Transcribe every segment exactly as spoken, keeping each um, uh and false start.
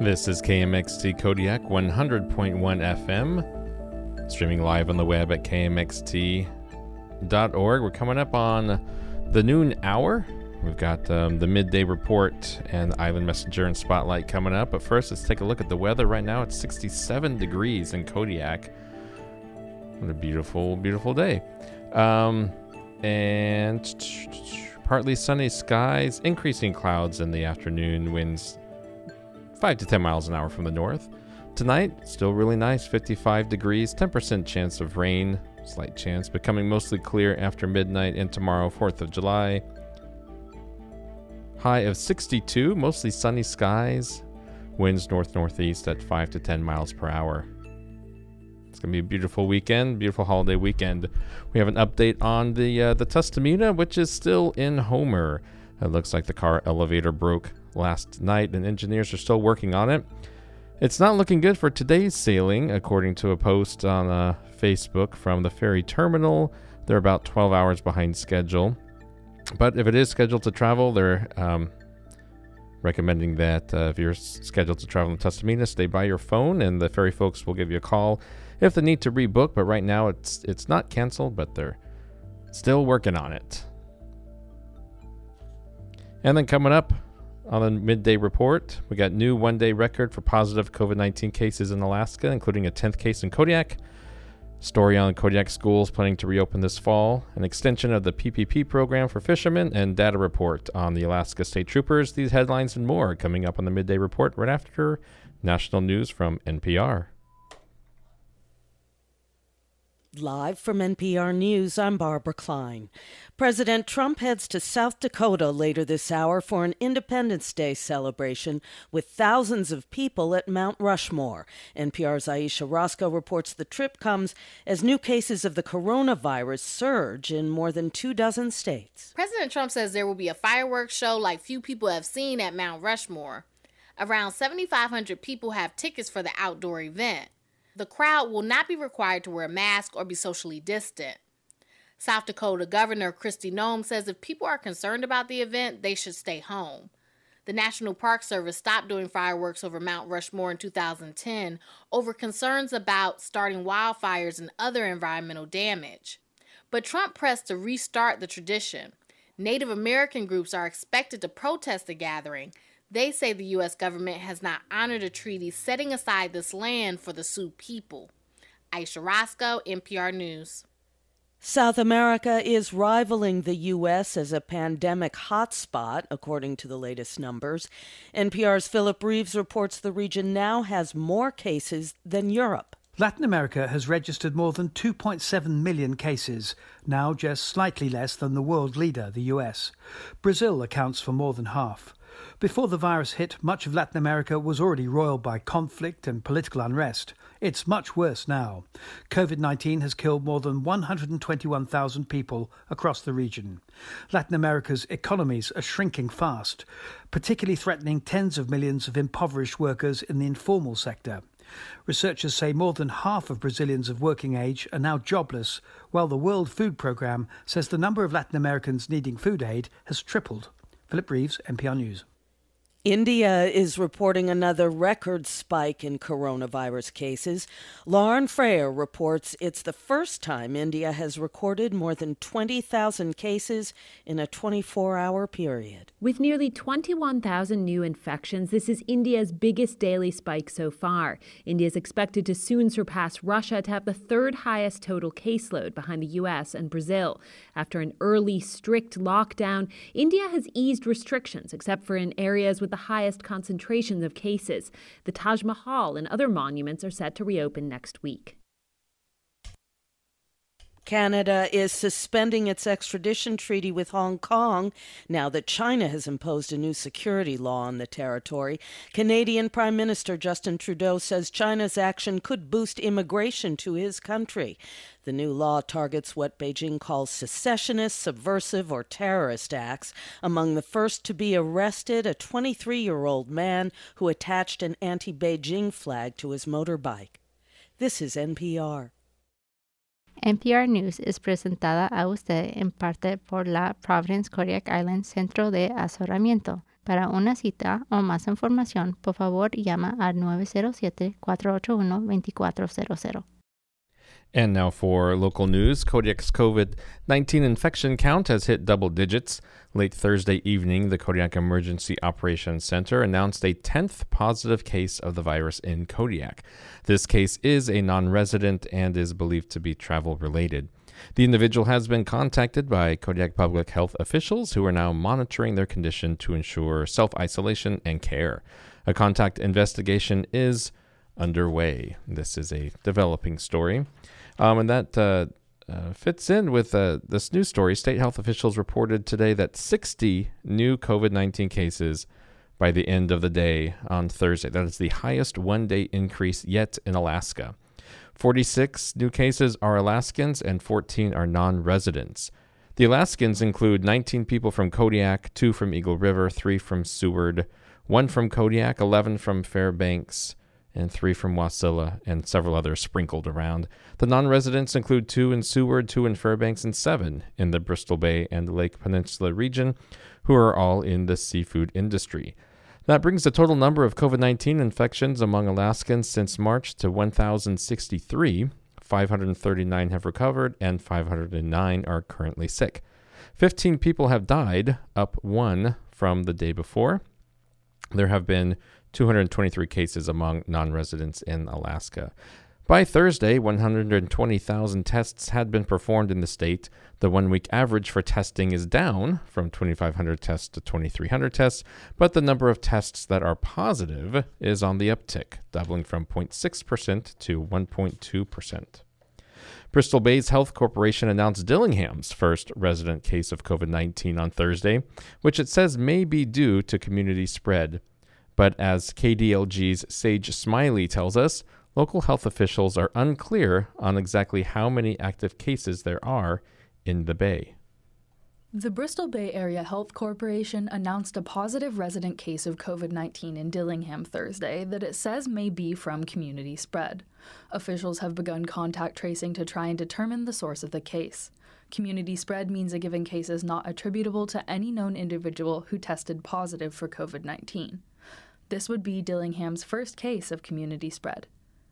This is K M X T Kodiak one hundred point one F M, streaming live on the web at K M X T dot org. We're coming up on the noon hour. We've got um, the midday report and Island Messenger and Spotlight coming up. But first, let's take a look at the weather. Right now, it's sixty-seven degrees in Kodiak. What a beautiful, beautiful day. Um, and partly sunny skies, increasing clouds in the afternoon, winds five to ten miles an hour from the north. Tonight, still really nice, fifty-five degrees, ten percent chance of rain, slight chance, becoming mostly clear after midnight, and tomorrow, fourth of July. High of sixty-two, mostly sunny skies, winds north-northeast at five to ten miles per hour. It's going to be a beautiful weekend, beautiful holiday weekend. We have an update on the uh, the Tustumena, which is still in Homer. It looks like the car elevator broke last night, and engineers are still working on it. It's not looking good for today's sailing, according to a post on uh, Facebook from the ferry terminal. They're about twelve hours behind schedule. But if it is scheduled to travel, they're um, recommending that uh, if you're s- scheduled to travel in Tustumena, stay by your phone, and the ferry folks will give you a call if they need to rebook. But right now, it's it's not canceled, but they're still working on it. And then coming up on the midday report, we got new one-day record for positive covid nineteen cases in Alaska, including a tenth case in Kodiak. Story on Kodiak schools planning to reopen this fall, an extension of the P P P program for fishermen, and data report on the Alaska State Troopers. These headlines and more coming up on the midday report right after national news from N P R. Live from N P R News, I'm Barbara Klein. President Trump heads to South Dakota later this hour for an Independence Day celebration with thousands of people at Mount Rushmore. N P R's Aisha Roscoe reports the trip comes as new cases of the coronavirus surge in more than two dozen states. President Trump says there will be a fireworks show like few people have seen at Mount Rushmore. Around seventy-five hundred people have tickets for the outdoor event. The crowd will not be required to wear a mask or be socially distant. South Dakota Governor Kristi Noem says if people are concerned about the event, they should stay home. The National Park Service stopped doing fireworks over Mount Rushmore in two thousand ten over concerns about starting wildfires and other environmental damage. But Trump pressed to restart the tradition. Native American groups are expected to protest the gathering. They say the U S government has not honored a treaty setting aside this land for the Sioux people. Aisha Roscoe, N P R News. South America is rivaling the U S as a pandemic hotspot, according to the latest numbers. N P R's Philip Reeves reports the region now has more cases than Europe. Latin America has registered more than two point seven million cases, now just slightly less than the world leader, the U S. Brazil accounts for more than half. Before the virus hit, much of Latin America was already roiled by conflict and political unrest. It's much worse now. covid nineteen has killed more than one hundred twenty-one thousand people across the region. Latin America's economies are shrinking fast, particularly threatening tens of millions of impoverished workers in the informal sector. Researchers say more than half of Brazilians of working age are now jobless, while the World Food Programme says the number of Latin Americans needing food aid has tripled. Philip Reeves, N P R News. India is reporting another record spike in coronavirus cases. Lauren Freyer reports it's the first time India has recorded more than twenty thousand cases in a twenty-four hour period. With nearly twenty-one thousand new infections, this is India's biggest daily spike so far. India is expected to soon surpass Russia to have the third highest total caseload behind the U S and Brazil. After an early, strict lockdown, India has eased restrictions, except for in areas with the highest concentrations of cases. The Taj Mahal and other monuments are set to reopen next week. Canada is suspending its extradition treaty with Hong Kong now that China has imposed a new security law on the territory. Canadian Prime Minister Justin Trudeau says China's action could boost immigration to his country. The new law targets what Beijing calls secessionist, subversive, or terrorist acts. Among the first to be arrested, a twenty-three-year-old man who attached an anti-Beijing flag to his motorbike. This is N P R. N P R News es presentada a usted en parte por la Providence Kodiak Island Centro de Asesoramiento. Para una cita o más información, por favor llama al nueve cero siete, cuatro ocho uno, dos cuatro cero cero. And now for local news. Kodiak's COVID nineteen infection count has hit double digits. Late Thursday evening, the Kodiak Emergency Operations Center announced a tenth positive case of the virus in Kodiak. This case is a non-resident and is believed to be travel-related. The individual has been contacted by Kodiak public health officials who are now monitoring their condition to ensure self-isolation and care. A contact investigation is underway. This is a developing story. Um, and that uh, uh, fits in with uh, this news story. State health officials reported today that sixty new COVID nineteen cases by the end of the day on Thursday. That is the highest one-day increase yet in Alaska. forty-six new cases are Alaskans and fourteen are non-residents. The Alaskans include nineteen people from Kodiak, two from Eagle River, three from Seward, one from Kodiak, eleven from Fairbanks, and three from Wasilla, and several others sprinkled around. The non-residents include two in Seward, two in Fairbanks, and seven in the Bristol Bay and Lake Peninsula region, who are all in the seafood industry. That brings the total number of COVID nineteen infections among Alaskans since March to one thousand sixty-three. five hundred thirty-nine have recovered, and five hundred nine are currently sick. fifteen people have died, up one from the day before. There have been two hundred twenty-three cases among non-residents in Alaska. By Thursday, one hundred twenty thousand tests had been performed in the state. The one-week average for testing is down from twenty-five hundred tests to twenty-three hundred tests, but the number of tests that are positive is on the uptick, doubling from zero point six percent to one point two percent. Bristol Bay's Health Corporation announced Dillingham's first resident case of COVID nineteen on Thursday, which it says may be due to community spread. But as K D L G's Sage Smiley tells us, local health officials are unclear on exactly how many active cases there are in the Bay. The Bristol Bay Area Health Corporation announced a positive resident case of COVID nineteen in Dillingham Thursday that it says may be from community spread. Officials have begun contact tracing to try and determine the source of the case. Community spread means a given case is not attributable to any known individual who tested positive for COVID nineteen. This would be Dillingham's first case of community spread.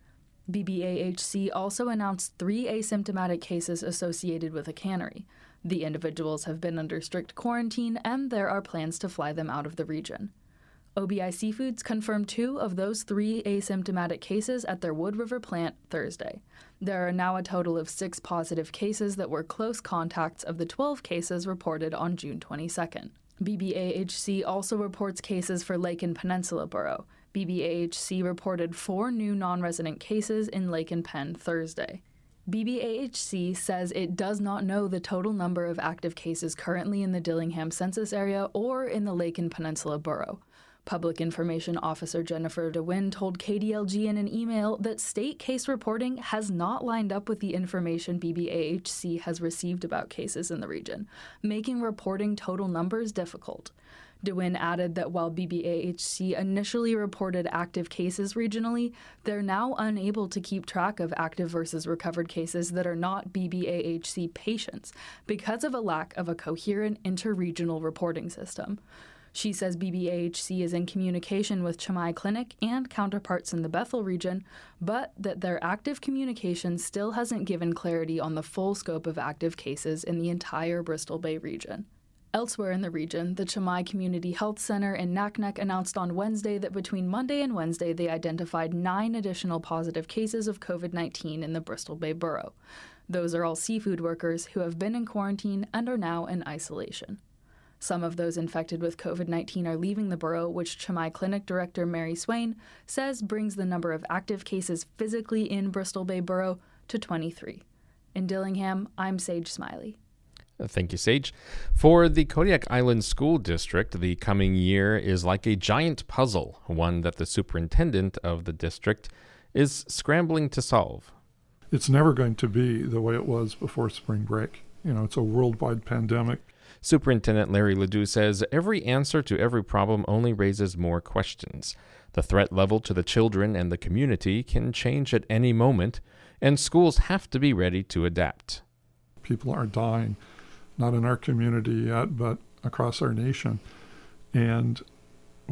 B B A H C also announced three asymptomatic cases associated with a cannery. The individuals have been under strict quarantine, and there are plans to fly them out of the region. O B I Seafoods confirmed two of those three asymptomatic cases at their Wood River plant Thursday. There are now a total of six positive cases that were close contacts of the twelve cases reported on June twenty-second. B B A H C also reports cases for Lake and Peninsula Borough. B B A H C reported four new non-resident cases in Lake and Penn Thursday. B B A H C says it does not know the total number of active cases currently in the Dillingham census area or in the Lake and Peninsula Borough. Public Information Officer Jennifer DeWin told K D L G in an email that state case reporting has not lined up with the information B B A H C has received about cases in the region, making reporting total numbers difficult. DeWin added that while B B A H C initially reported active cases regionally, they're now unable to keep track of active versus recovered cases that are not B B A H C patients because of a lack of a coherent interregional reporting system. She says B B A H C is in communication with Chamai Clinic and counterparts in the Bethel region, but that their active communication still hasn't given clarity on the full scope of active cases in the entire Bristol Bay region. Elsewhere in the region, the Chamai Community Health Center in Naknek announced on Wednesday that between Monday and Wednesday they identified nine additional positive cases of COVID nineteen in the Bristol Bay borough. Those are all seafood workers who have been in quarantine and are now in isolation. Some of those infected with COVID nineteen are leaving the borough, which Chamai Clinic Director Mary Swain says brings the number of active cases physically in Bristol Bay borough to twenty-three. In Dillingham, I'm Sage Smiley. Thank you, Sage. For the Kodiak Island School District, the coming year is like a giant puzzle, one that the superintendent of the district is scrambling to solve. It's never going to be the way it was before spring break. You know, it's a worldwide pandemic. Superintendent Larry Ledoux says every answer to every problem only raises more questions. The threat level to the children and the community can change at any moment, and schools have to be ready to adapt. People are dying, not in our community yet, but across our nation. And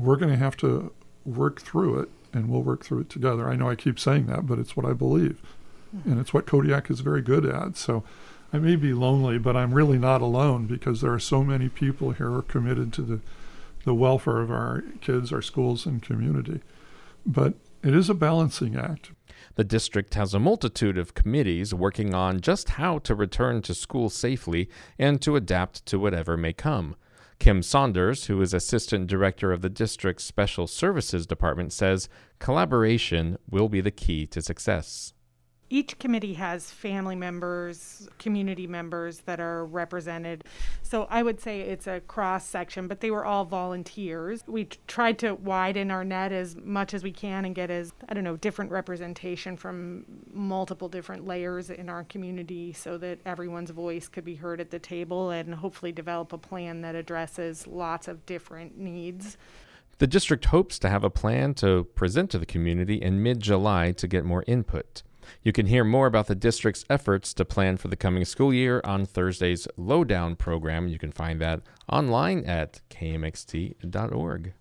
we're going to have to work through it, and we'll work through it together. I know I keep saying that, but it's what I believe. Mm-hmm. And it's what Kodiak is very good at. So I may be lonely, but I'm really not alone, because there are so many people here who are committed to the, the welfare of our kids, our schools, and community. But it is a balancing act. The district has a multitude of committees working on just how to return to school safely and to adapt to whatever may come. Kim Saunders, who is Assistant Director of the district's Special Services Department, says collaboration will be the key to success. Each committee has family members, community members that are represented. So I would say it's a cross section, but they were all volunteers. We t- tried to widen our net as much as we can and get as, I don't know, different representation from multiple different layers in our community so that everyone's voice could be heard at the table, and hopefully develop a plan that addresses lots of different needs. The district hopes to have a plan to present to the community in mid-July to get more input. You can hear more about the district's efforts to plan for the coming school year on Thursday's Lowdown program. You can find that online at K M X T dot org.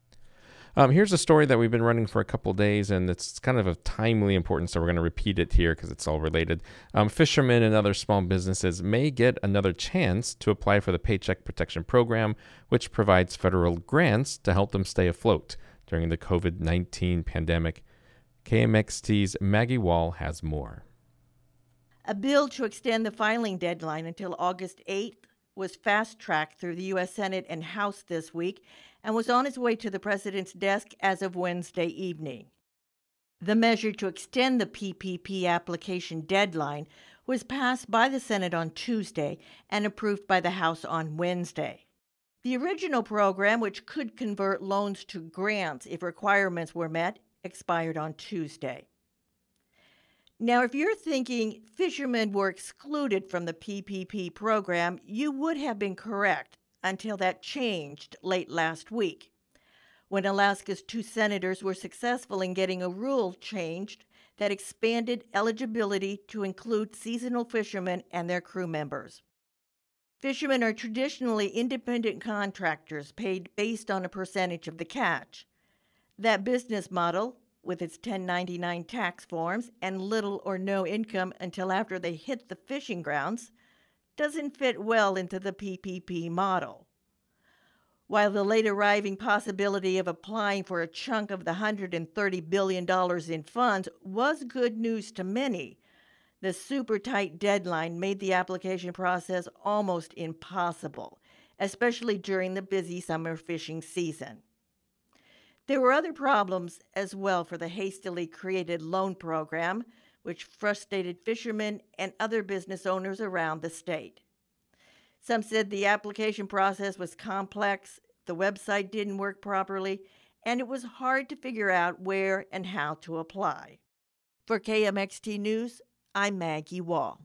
Um, here's a story that we've been running for a couple days, and it's kind of of timely importance, so we're going to repeat it here because it's all related. Um, fishermen and other small businesses may get another chance to apply for the Paycheck Protection Program, which provides federal grants to help them stay afloat during the covid nineteen pandemic. K M X T's Maggie Wall has more. A bill to extend the filing deadline until August eighth was fast-tracked through the U S Senate and House this week and was on its way to the president's desk as of Wednesday evening. The measure to extend the P P P application deadline was passed by the Senate on Tuesday and approved by the House on Wednesday. The original program, which could convert loans to grants if requirements were met, expired on Tuesday. Now, if you're thinking fishermen were excluded from the P P P program, you would have been correct until that changed late last week, when Alaska's two senators were successful in getting a rule changed that expanded eligibility to include seasonal fishermen and their crew members. Fishermen are traditionally independent contractors paid based on a percentage of the catch. That business model, with its ten ninety-nine tax forms and little or no income until after they hit the fishing grounds, doesn't fit well into the P P P model. While the late arriving possibility of applying for a chunk of the one hundred thirty billion dollars in funds was good news to many, the super tight deadline made the application process almost impossible, especially during the busy summer fishing season. There were other problems as well for the hastily created loan program, which frustrated fishermen and other business owners around the state. Some said the application process was complex, the website didn't work properly, and it was hard to figure out where and how to apply. For K M X T News, I'm Maggie Wall.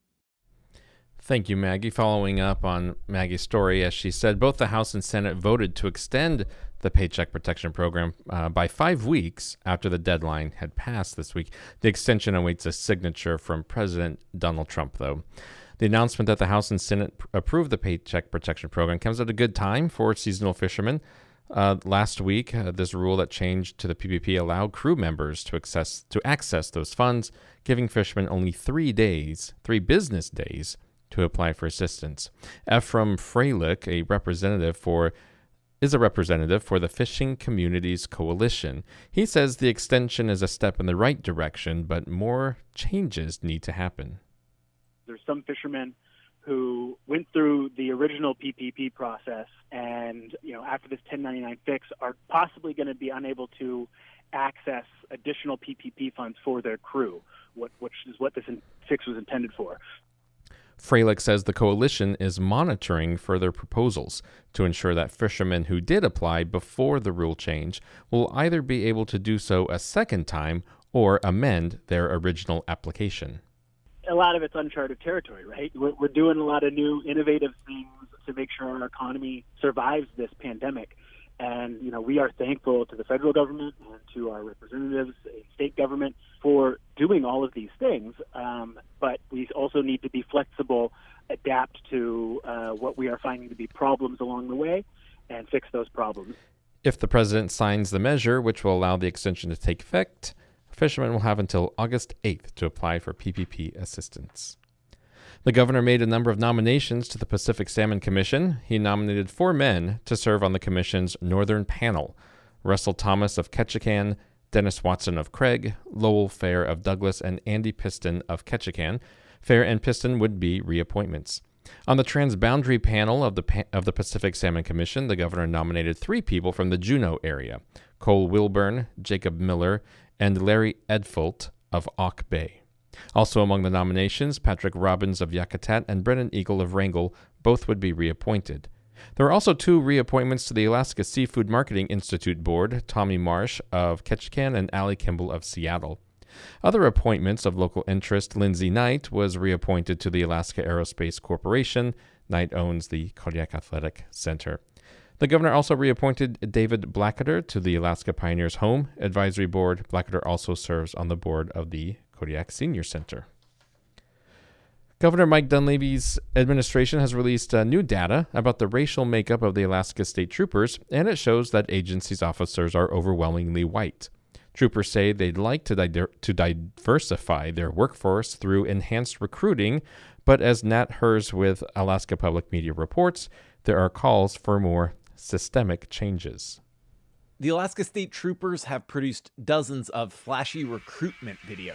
Thank you, Maggie. Following up on Maggie's story, as she said, both the House and Senate voted to extend the Paycheck Protection Program uh, by five weeks after the deadline had passed this week. The extension awaits a signature from President Donald Trump, though. The announcement that the House and Senate pr- approved the Paycheck Protection Program comes at a good time for seasonal fishermen. Uh, last week, uh, this rule that changed to the P P P allowed crew members to access to access those funds, giving fishermen only three days, three business days, to apply for assistance. Ephraim Freilich, a representative for is a representative for the Fishing Communities Coalition. He says the extension is a step in the right direction, but more changes need to happen. There's some fishermen who went through the original P P P process and, you know, after this ten ninety-nine fix are possibly going to be unable to access additional P P P funds for their crew, what, which is what this in, fix was intended for. Freilich says the coalition is monitoring further proposals to ensure that fishermen who did apply before the rule change will either be able to do so a second time or amend their original application. A lot of it's uncharted territory, right? We're, we're doing a lot of new innovative things to make sure our economy survives this pandemic. And, you know, we are thankful to the federal government and to our representatives in state government for doing all of these things. Um, but we also need to be flexible, adapt to uh, what we are finding to be problems along the way, and fix those problems. If the president signs the measure, which will allow the extension to take effect, fishermen will have until August eighth to apply for P P P assistance. The governor made a number of nominations to the Pacific Salmon Commission. He nominated four men to serve on the commission's Northern Panel: Russell Thomas of Ketchikan, Dennis Watson of Craig, Lowell Fair of Douglas, and Andy Piston of Ketchikan. Fair and Piston would be reappointments. On the Transboundary Panel of the pa- of the Pacific Salmon Commission, the governor nominated three people from the Juneau area: Cole Wilburn, Jacob Miller, and Larry Edfult of Auk Bay. Also among the nominations, Patrick Robbins of Yakutat and Brennan Eagle of Wrangell. Both would be reappointed. There are also two reappointments to the Alaska Seafood Marketing Institute Board: Tommy Marsh of Ketchikan and Allie Kimball of Seattle. Other appointments of local interest: Lindsay Knight was reappointed to the Alaska Aerospace Corporation. Knight owns the Kodiak Athletic Center. The governor also reappointed David Blackader to the Alaska Pioneers Home Advisory Board. Blackader also serves on the board of the Kodiak Senior Center. Governor Mike Dunleavy's administration has released uh, new data about the racial makeup of the Alaska State Troopers, and it shows that agency's officers are overwhelmingly white. Troopers say they'd like to, di- to diversify their workforce through enhanced recruiting, but as Nat Hers with Alaska Public Media reports, there are calls for more systemic changes. The Alaska State Troopers have produced dozens of flashy recruitment videos.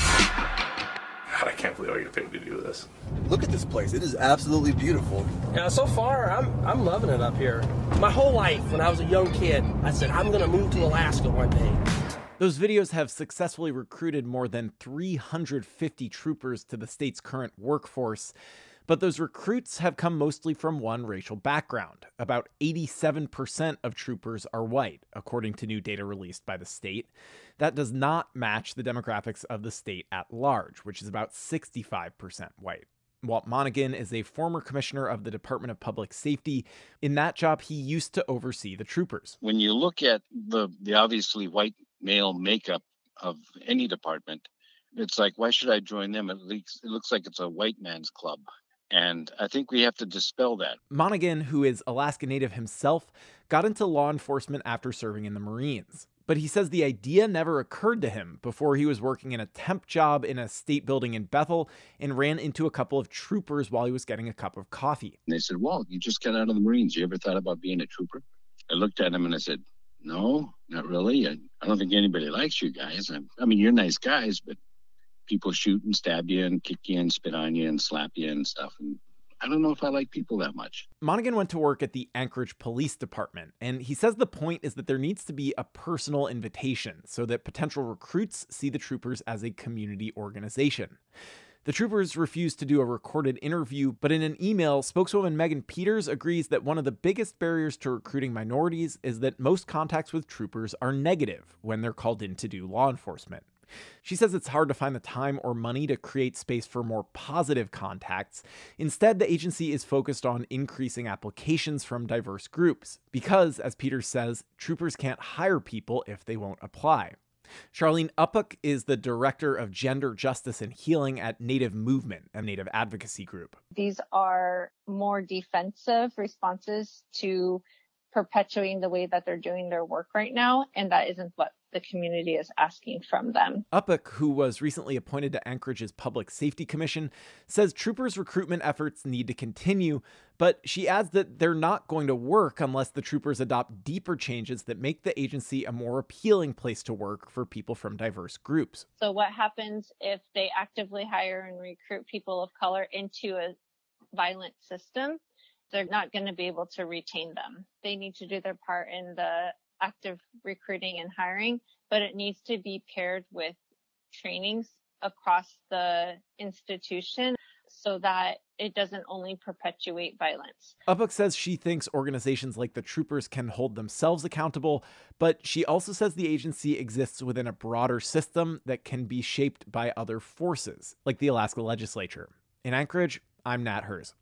God, I can't believe I get paid to do this. Look at this place. It is absolutely beautiful. Yeah, so far, I'm I'm loving it up here. My whole life, when I was a young kid, I said, I'm going to move to Alaska one day. Those videos have successfully recruited more than three hundred fifty troopers to the state's current workforce. But those recruits have come mostly from one racial background. About eighty-seven percent of troopers are white, according to new data released by the state. That does not match the demographics of the state at large, which is about sixty-five percent white. Walt Monaghan is a former commissioner of the Department of Public Safety. In that job, he used to oversee the troopers. When you look at the, the obviously white male makeup of any department, it's like, why should I join them? It looks, it looks like it's a white man's club. And I think we have to dispel that. Monaghan, who is Alaska Native himself, got into law enforcement after serving in the Marines. But he says the idea never occurred to him before he was working in a temp job in a state building in Bethel and ran into a couple of troopers while he was getting a cup of coffee. And they said, well, you just got out of the Marines. You ever thought about being a trooper? I looked at him and I said, no, not really. I, I don't think anybody likes you guys. I, I mean, you're nice guys, but people shoot and stab you and kick you and spit on you and slap you and stuff. And I don't know if I like people that much. Monaghan went to work at the Anchorage Police Department, and he says the point is that there needs to be a personal invitation so that potential recruits see the troopers as a community organization. The troopers refused to do a recorded interview, but in an email, spokeswoman Megan Peters agrees that one of the biggest barriers to recruiting minorities is that most contacts with troopers are negative when they're called in to do law enforcement. She says it's hard to find the time or money to create space for more positive contacts. Instead, the agency is focused on increasing applications from diverse groups because, as Peters says, troopers can't hire people if they won't apply. Charlene Uppuck is the director of gender justice and healing at Native Movement, a Native advocacy group. These are more defensive responses to perpetuating the way that they're doing their work right now, and that isn't what the community is asking from them. Uppuck, who was recently appointed to Anchorage's Public Safety Commission, says troopers' recruitment efforts need to continue, but she adds that they're not going to work unless the troopers adopt deeper changes that make the agency a more appealing place to work for people from diverse groups. So what happens if they actively hire and recruit people of color into a violent system? They're not going to be able to retain them. They need to do their part in the active recruiting and hiring, but it needs to be paired with trainings across the institution so that it doesn't only perpetuate violence. Uppuck says she thinks organizations like the troopers can hold themselves accountable, but she also says the agency exists within a broader system that can be shaped by other forces, like the Alaska legislature. In Anchorage, I'm Nat Hers.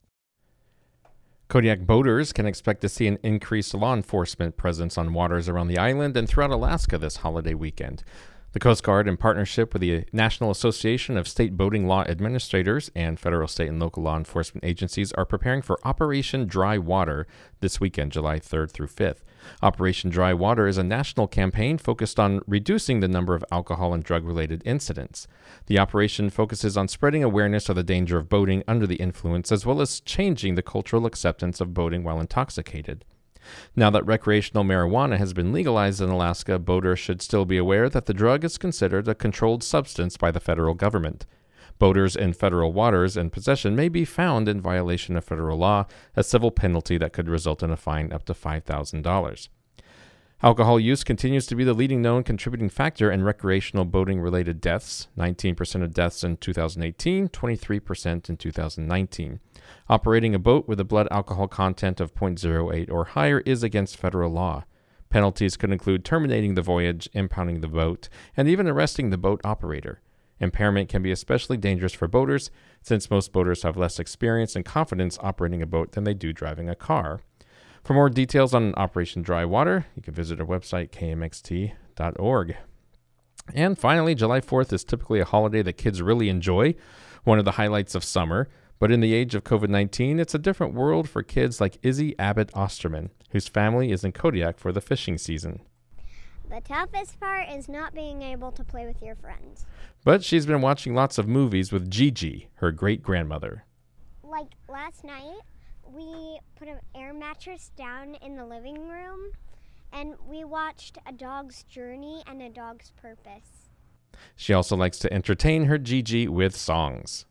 Kodiak boaters can expect to see an increased law enforcement presence on waters around the island and throughout Alaska this holiday weekend. The Coast Guard, in partnership with the National Association of State Boating Law Administrators and federal, state, and local law enforcement agencies, are preparing for Operation Dry Water this weekend, July third through fifth. Operation Dry Water is a national campaign focused on reducing the number of alcohol and drug-related incidents. The operation focuses on spreading awareness of the danger of boating under the influence, as well as changing the cultural acceptance of boating while intoxicated. Now that recreational marijuana has been legalized in Alaska, boaters should still be aware that the drug is considered a controlled substance by the federal government. Boaters in federal waters in possession may be found in violation of federal law, a civil penalty that could result in a fine up to five thousand dollars. Alcohol use continues to be the leading known contributing factor in recreational boating-related deaths, nineteen percent of deaths in two thousand eighteen, twenty-three percent in two thousand nineteen. Operating a boat with a blood alcohol content of zero point zero eight or higher is against federal law. Penalties could include terminating the voyage, impounding the boat, and even arresting the boat operator. Impairment can be especially dangerous for boaters, since most boaters have less experience and confidence operating a boat than they do driving a car. For more details on Operation Dry Water, you can visit our website, k m x t dot org. And finally, July fourth is typically a holiday that kids really enjoy, one of the highlights of summer. But in the age of covid nineteen, it's a different world for kids like Izzy Abbott Osterman, whose family is in Kodiak for the fishing season. The toughest part is not being able to play with your friends. But she's been watching lots of movies with Gigi, her great-grandmother. Like last night, we put an air mattress down in the living room, and we watched A Dog's Journey and A Dog's Purpose. She also likes to entertain her Gigi with songs.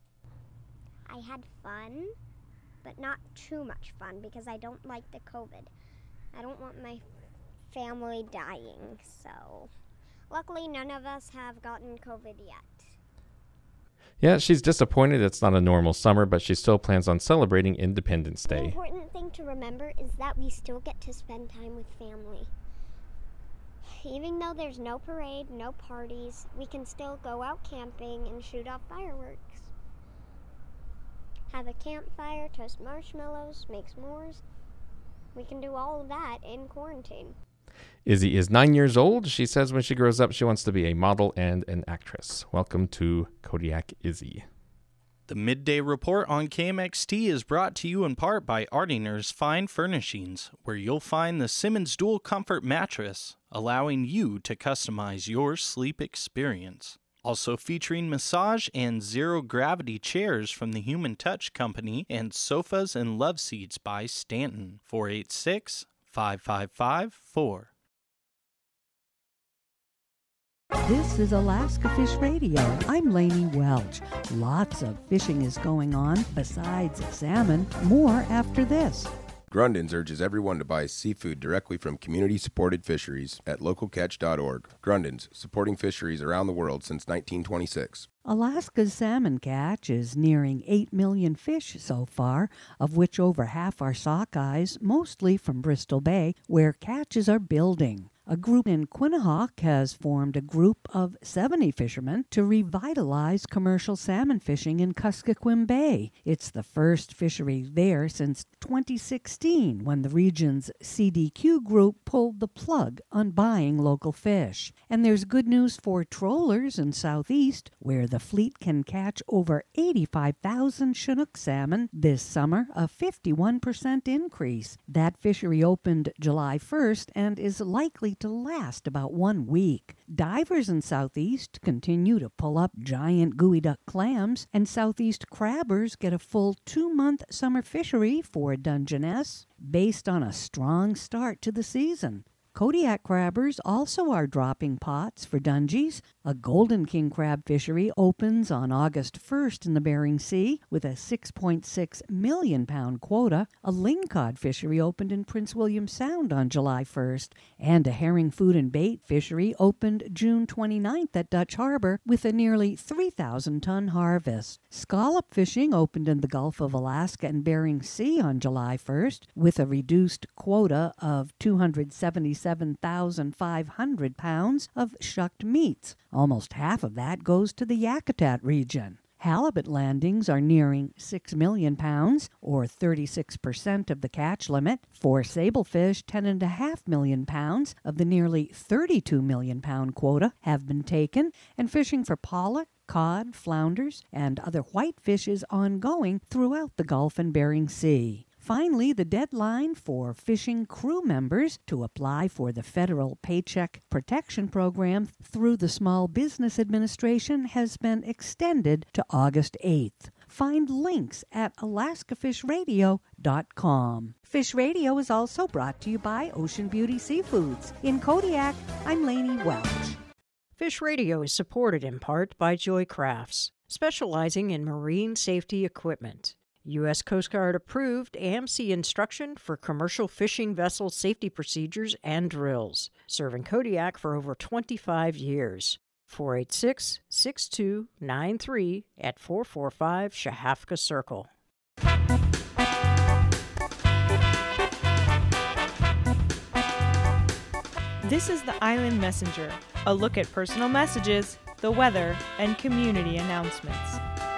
I had fun, but not too much fun because I don't like the COVID. I don't want my family dying, so luckily none of us have gotten COVID yet. Yeah, she's disappointed it's not a normal summer, but she still plans on celebrating Independence Day. The important thing to remember is that we still get to spend time with family. Even though there's no parade, no parties, we can still go out camping and shoot off fireworks. Have a campfire, toast marshmallows, make s'mores. We can do all of that in quarantine. Izzy is nine years old. She says when she grows up, she wants to be a model and an actress. Welcome to Kodiak Izzy. The Midday Report on K M X T is brought to you in part by Ardinger's Fine Furnishings, where you'll find the Simmons Dual Comfort Mattress, allowing you to customize your sleep experience. Also featuring massage and zero-gravity chairs from the Human Touch Company and sofas and love seats by Stanton. four eight six, five five five, four. This is Alaska Fish Radio. I'm Lainey Welch. Lots of fishing is going on besides salmon. More after this. Grundens urges everyone to buy seafood directly from community-supported fisheries at local catch dot org. Grundens, supporting fisheries around the world since nineteen twenty-six. Alaska's salmon catch is nearing eight million fish so far, of which over half are sockeyes, mostly from Bristol Bay, where catches are building. A group in Quinnahock has formed a group of seventy fishermen to revitalize commercial salmon fishing in Kuskokwim Bay. It's the first fishery there since twenty sixteen, when the region's C D Q group pulled the plug on buying local fish. And there's good news for trollers in Southeast, where the fleet can catch over eighty-five thousand Chinook salmon this summer, a fifty-one percent increase. That fishery opened July first and is likely to last about one week. Divers in Southeast continue to pull up giant geoduck clams, and Southeast crabbers get a full two-month summer fishery for Dungeness, based on a strong start to the season. Kodiak crabbers also are dropping pots for Dungies. A golden king crab fishery opens on August first in the Bering Sea with a six point six million pound quota. A lingcod fishery opened in Prince William Sound on July first, and a herring food and bait fishery opened June twenty-ninth at Dutch Harbor with a nearly three thousand ton harvest. Scallop fishing opened in the Gulf of Alaska and Bering Sea on July first with a reduced quota of two hundred seventy-seven thousand five hundred pounds of shucked meats. Almost half of that goes to the Yakutat region. Halibut landings are nearing six million pounds, or thirty-six percent of the catch limit. For sablefish, ten point five million pounds of the nearly thirty-two million pound quota have been taken, and fishing for pollock, cod, flounders, and other whitefish is ongoing throughout the Gulf and Bering Sea. Finally, the deadline for fishing crew members to apply for the federal Paycheck Protection Program through the Small Business Administration has been extended to August eighth. Find links at alaska fish radio dot com. Fish Radio is also brought to you by Ocean Beauty Seafoods. In Kodiak, I'm Lainey Welch. Fish Radio is supported in part by Joy Crafts, specializing in marine safety equipment. U S Coast Guard approved A M C instruction for commercial fishing vessel safety procedures and drills, serving Kodiak for over twenty-five years. four eight six, six two nine three at four four five Shahafka Circle. This is the Island Messenger, a look at personal messages, the weather, and community announcements.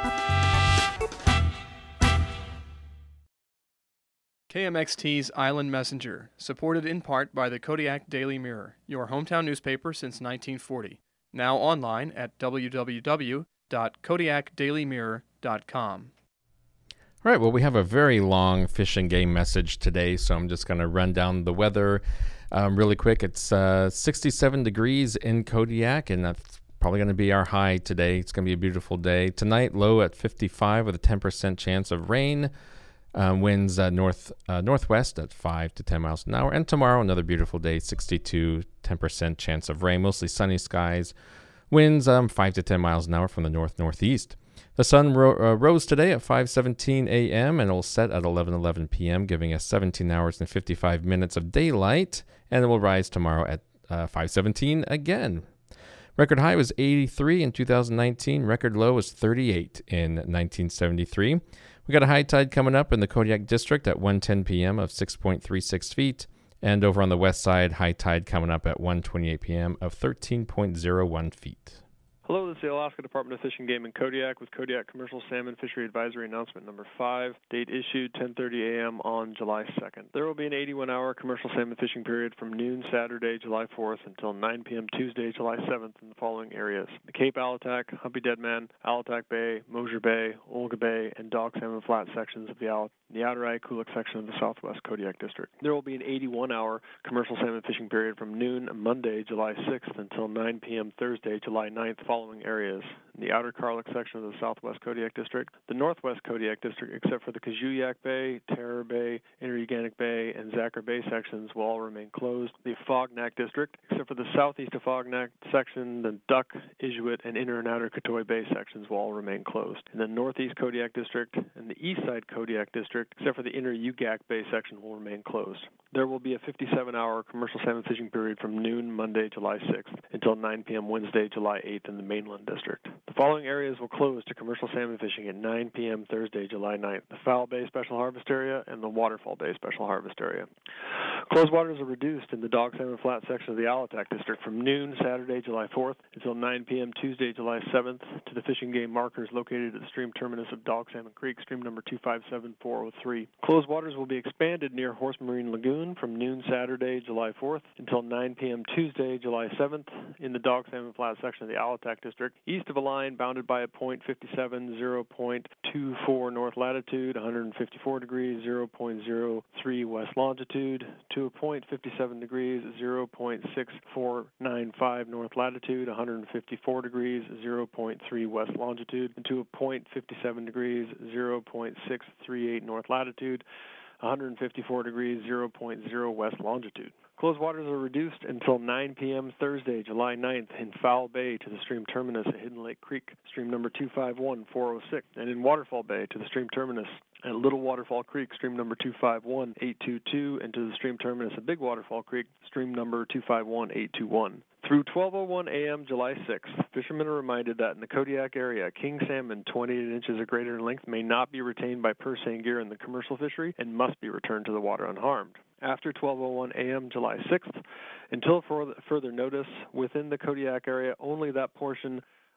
K M X T's Island Messenger, supported in part by the Kodiak Daily Mirror, your hometown newspaper since nineteen forty. Now online at w w w dot kodiak daily mirror dot com. All right, well, we have a very long fish and game message today, so I'm just going to run down the weather um, really quick. It's uh, sixty-seven degrees in Kodiak, and that's probably going to be our high today. It's going to be a beautiful day. Tonight, low at fifty-five with a ten percent chance of rain. Um, winds uh, north uh, northwest at five to ten miles an hour. And tomorrow, another beautiful day, sixty-two, ten percent chance of rain, mostly sunny skies. Winds um, five to ten miles an hour from the north-northeast. The sun ro- uh, rose today at five seventeen a.m. and will set at eleven eleven p.m., giving us seventeen hours and fifty-five minutes of daylight. And it will rise tomorrow at uh, five seventeen again. Record high was eighty-three in two thousand nineteen. Record low was thirty-eight in nineteen seventy-three. We got a high tide coming up in the Kodiak District at one ten p.m. of six point three six feet. And over on the west side, high tide coming up at one twenty-eight p.m. of thirteen point zero one feet. Hello, this is the Alaska Department of Fish and Game in Kodiak with Kodiak Commercial Salmon Fishery Advisory Announcement Number five. Date issued ten thirty a.m. on July second. There will be an eighty-one hour commercial salmon fishing period from noon Saturday, July fourth until nine p.m. Tuesday, July seventh in the following areas: the Cape Alatac, Humpy Deadman, Alatac Bay, Mosier Bay, Olga Bay, and Dog Salmon Flat sections of the Al- the Outer Kulik section of the Southwest Kodiak District. There will be an eighty-one hour commercial salmon fishing period from noon Monday, July sixth until nine p.m. Thursday, July ninth, following areas: the Outer Karluk section of the Southwest Kodiak District, the Northwest Kodiak District, except for the Kajuyak Bay, Terror Bay, Interuganik Bay, and Zachar Bay sections will all remain closed. The Fognak District, except for the southeast of Fognak section, the Duck, Inuit, and Inner and Outer Katoy Bay sections will all remain closed. In the Northeast Kodiak District and the East Side Kodiak District, except for the Inner Ugak Bay section, will remain closed. There will be a fifty-seven hour commercial salmon fishing period from noon Monday, July sixth until nine p.m. Wednesday, July eighth in the Mainland District. The following areas will close to commercial salmon fishing at nine p.m. Thursday, July ninth: the Fowl Bay Special Harvest Area and the Waterfall Bay Special Harvest Area. Closed waters are reduced in the Dog Salmon Flat section of the Alatac District from noon Saturday, July fourth until nine p.m. Tuesday, July seventh to the fishing game markers located at the stream terminus of Dog Salmon Creek, stream number two five seven four oh three. Closed waters will be expanded near Horse Marine Lagoon from noon Saturday, July fourth until nine p.m. Tuesday, July seventh in the Dog Salmon Flat section of the Alatac District, east of a line bounded by a point fifty-seven, zero point two four north latitude, one hundred fifty-four degrees, zero point zero three west longitude, to a point fifty-seven degrees, zero point six four nine five north latitude, one hundred fifty-four degrees, zero point three west longitude, and to a point fifty-seven degrees, zero point six three eight north latitude, one hundred fifty-four degrees, zero point zero west longitude. Closed waters are reduced until nine p.m. Thursday, July ninth in Fowl Bay to the stream terminus at Hidden Lake Creek, stream number two five one four oh six, and in Waterfall Bay to the stream terminus at Little Waterfall Creek, stream number two five one eight two two, and to the stream terminus at Big Waterfall Creek, stream number two five one eight two one. Through twelve oh one a.m. July sixth, fishermen are reminded that in the Kodiak area, king salmon twenty-eight inches or greater in length may not be retained by purse seine gear in the commercial fishery and must be returned to the water unharmed. After twelve oh one a.m. July sixth, until further notice, within the Kodiak area, only that portion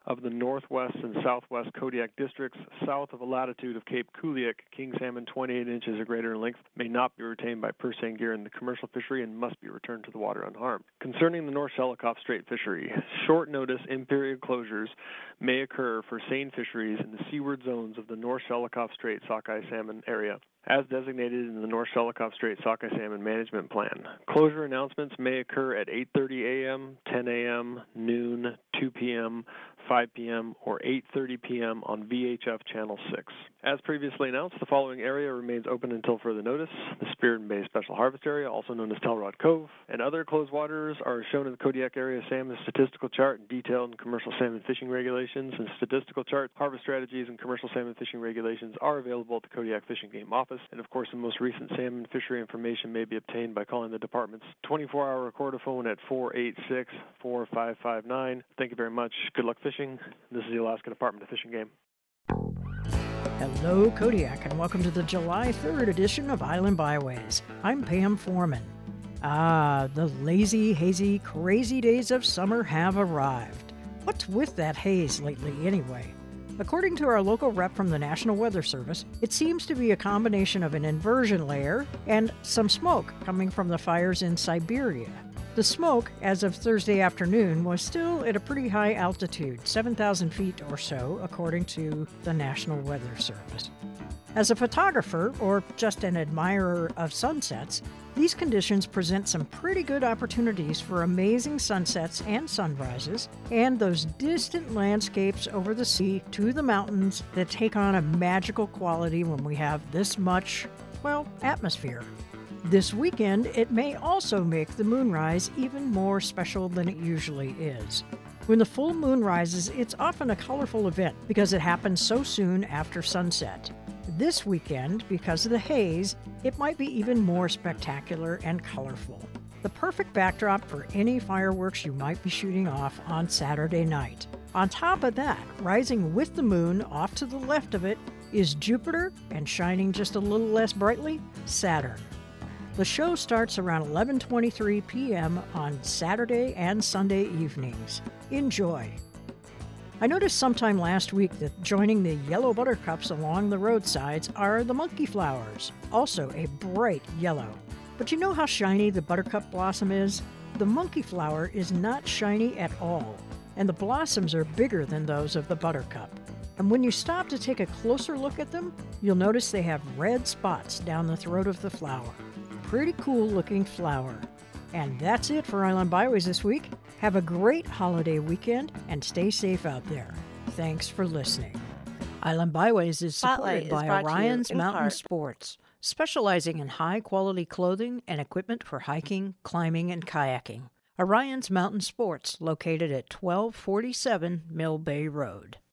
of the northwest and southwest Kodiak districts south of a latitude of Cape Kuliak, king salmon twenty-eight inches or greater in length may not be retained by purse seine gear in the commercial fishery and must be returned to the water unharmed. Concerning the North Shelikof Strait fishery, short notice in-period closures may occur for seine fisheries in the seaward zones of the North Shelikof Strait sockeye salmon area, as designated in the North Shelikof Strait Sockeye Salmon Management Plan. Closure announcements may occur at eight thirty a.m., ten a.m., noon, two p.m., five p.m., or eight thirty p.m. on V H F Channel six. As previously announced, the following area remains open until further notice. The Spearden Bay Special Harvest Area, also known as Telrod Cove, and other closed waters are shown in the Kodiak Area Salmon Statistical Chart and detailed in Commercial Salmon Fishing Regulations and Statistical Chart. Harvest strategies and Commercial Salmon Fishing Regulations are available at the Kodiak Fish and Game Office. And of course, the most recent salmon fishery information may be obtained by calling the department's twenty-four hour recordaphone at four eight six, four five five nine. Thank you very much. Good luck fishing. This is the Alaska Department of Fish and Game. Hello, Kodiak, and welcome to the July third edition of Island Byways. I'm Pam Foreman. Ah, the lazy, hazy, crazy days of summer have arrived. What's with that haze lately, anyway? According to our local rep from the National Weather Service, it seems to be a combination of an inversion layer and some smoke coming from the fires in Siberia. The smoke, as of Thursday afternoon, was still at a pretty high altitude, seven thousand feet or so, according to the National Weather Service. As a photographer, or just an admirer of sunsets, these conditions present some pretty good opportunities for amazing sunsets and sunrises, and those distant landscapes over the sea to the mountains that take on a magical quality when we have this much, well, atmosphere. This weekend, it may also make the moonrise even more special than it usually is. When the full moon rises, it's often a colorful event because it happens so soon after sunset. This weekend, because of the haze, it might be even more spectacular and colorful. The perfect backdrop for any fireworks you might be shooting off on Saturday night. On top of that, rising with the moon off to the left of it is Jupiter, and shining just a little less brightly, Saturn. The show starts around eleven twenty-three p.m. on Saturday and Sunday evenings. Enjoy. I noticed sometime last week that joining the yellow buttercups along the roadsides are the monkey flowers, also a bright yellow. But you know how shiny the buttercup blossom is? The monkey flower is not shiny at all, and the blossoms are bigger than those of the buttercup. And when you stop to take a closer look at them, you'll notice they have red spots down the throat of the flower. Pretty cool looking flower. And that's it for Island Byways this week. Have a great holiday weekend and stay safe out there. Thanks for listening. Island Byways is supported Spotlight by is brought to you Orion's in Mountain part. Sports, specializing in high-quality clothing and equipment for hiking, climbing, and kayaking. Orion's Mountain Sports, located at twelve forty-seven Mill Bay Road.